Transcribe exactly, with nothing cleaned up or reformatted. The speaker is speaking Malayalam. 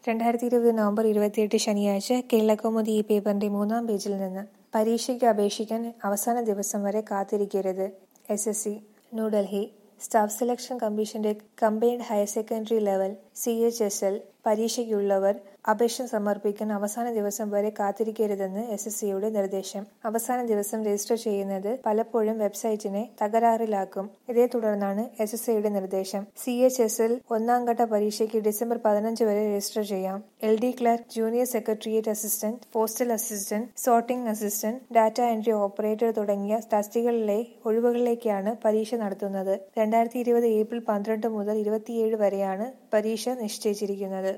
രണ്ടായിരത്തി ഇരുപത് നവംബർ ഇരുപത്തിയെട്ട് ശനിയാഴ്ച കേരളകൗമുദി ഈ പേപ്പറിന്റെ മൂന്നാം പേജിൽ നിന്ന് പരീക്ഷയ്ക്ക് അപേക്ഷിക്കാൻ അവസാന ദിവസം വരെ കാത്തിരിക്കരുത്. S S C New Delhi staff selection കമ്മീഷന്റെ combined higher secondary level C H S L പരീക്ഷയ്ക്കുള്ളവർ അപേക്ഷ സമർപ്പിക്കാൻ അവസാന ദിവസം വരെ കാത്തിരിക്കരുതെന്ന് എസ് എസ് സിയുടെ നിർദ്ദേശം. അവസാന ദിവസം രജിസ്റ്റർ ചെയ്യുന്നത് പലപ്പോഴും വെബ്സൈറ്റിനെ തകരാറിലാക്കും. ഇതേ തുടർന്നാണ് എസ് എസ് സിയുടെ നിർദ്ദേശം. സി എച്ച് എസ് എൽ ഒന്നാം ഘട്ട പരീക്ഷയ്ക്ക് ഡിസംബർ പതിനഞ്ച് വരെ രജിസ്റ്റർ ചെയ്യാം. L D clerk, junior secretariat assistant, postal assistant, sorting assistant, data entry operator തുടങ്ങിയ തസ്തികകളിലെ ഒഴിവുകളിലേക്കാണ് പരീക്ഷ നടത്തുന്നത്. രണ്ടായിരത്തി ഇരുപത് ഏപ്രിൽ പന്ത്രണ്ട് മുതൽ ഇരുപത്തിയേഴ് വരെയാണ് പരീക്ഷ നിശ്ചയിച്ചിരിക്കുന്നത്.